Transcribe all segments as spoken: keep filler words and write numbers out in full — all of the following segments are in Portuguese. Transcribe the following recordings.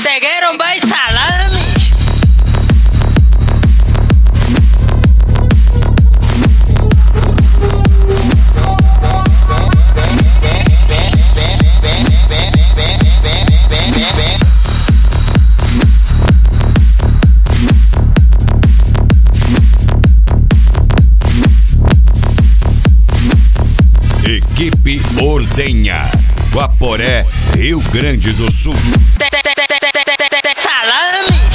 Pegaram mais salames. Equipe Ordenha, Guaporé, Rio Grande do Sul. Salames.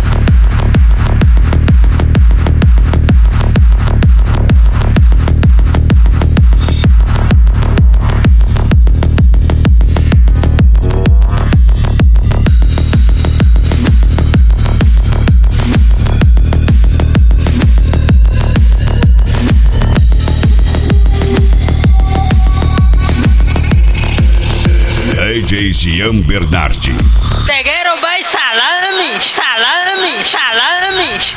D J Jean Bernardi. Pegaram mais salames. Salames. Salames.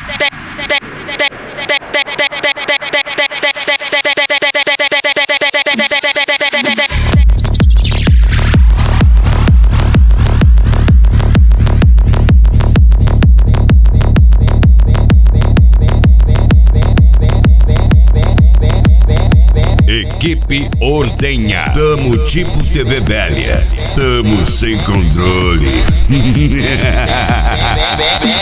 Equipe Ordenha. Tamo tipo T V velha. Tamo sem controle.